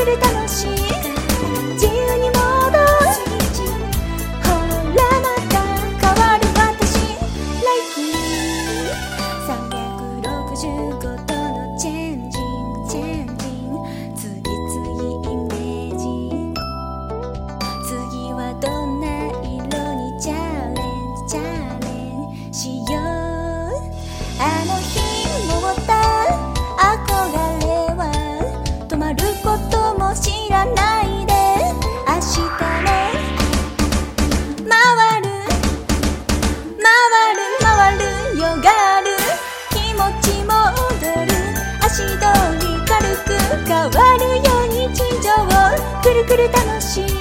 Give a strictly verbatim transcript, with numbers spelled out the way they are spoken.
くる楽しい自由に戻すほらまた変わる私 Like さんびゃくろくじゅうごどのチェンジングチェンジング次々イメージ次はどんな色にチャレンジチャレンジしようあの日持った憧れは止まることも知らないで明日も回る回る回るよがる気持ちも踊る足取り軽く変わるよ日常くるくる楽しい